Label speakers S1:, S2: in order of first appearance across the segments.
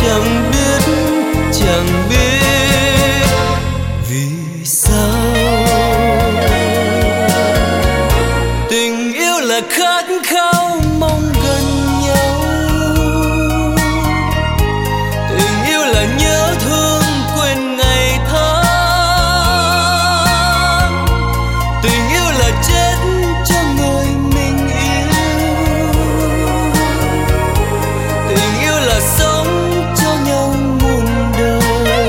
S1: chẳng biết, chẳng biết vì sao. Tình yêu là khát khao mong gần nhau, tình yêu là nhớ thương quên ngày tháng, tình yêu là chết cho người mình yêu, tình yêu là sống cho nhau muôn đời.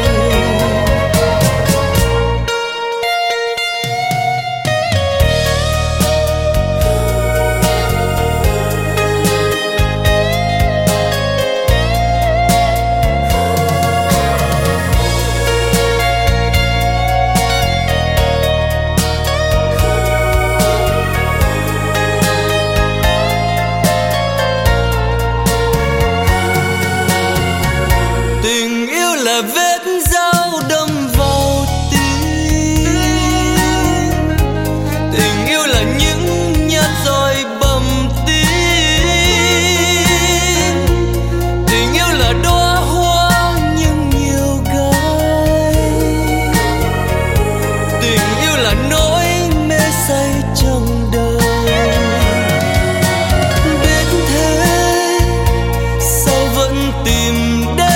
S1: Tình yêu là vết dao đâm vào tim, tình yêu là những nhát roi bầm tím, tình yêu là đóa hoa nhưng nhiều gai, tình yêu là nỗi mê say trong đời. Biết thế sao vẫn tìm đến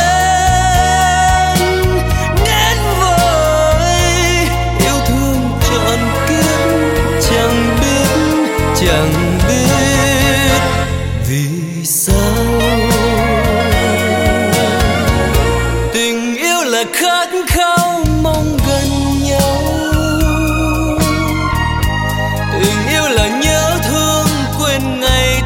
S1: chẳng biết vì sao. Tình yêu là khát khao mong gần nhau, tình yêu là nhớ thương quên ngày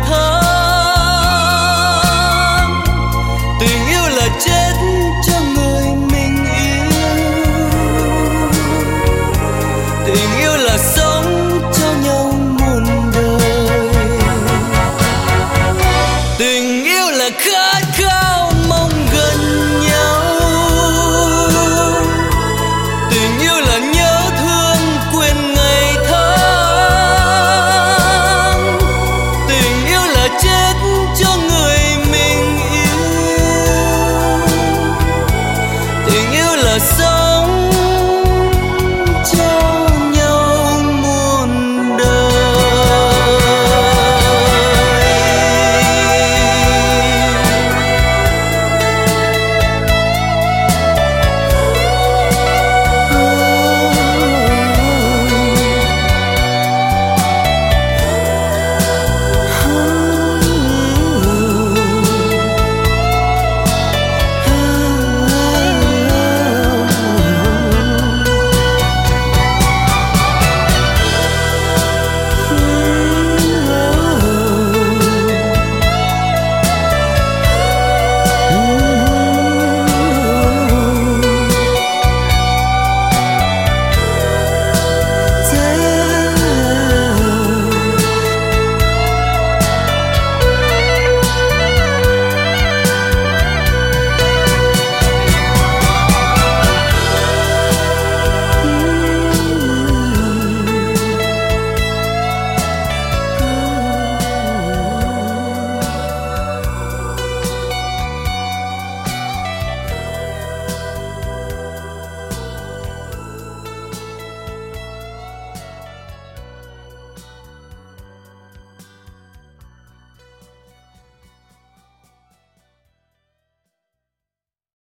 S1: tháng, tình yêu là chết cho người mình yêu, tình yêu là sống cho nhau muôn đời. Tình yêu là khát khao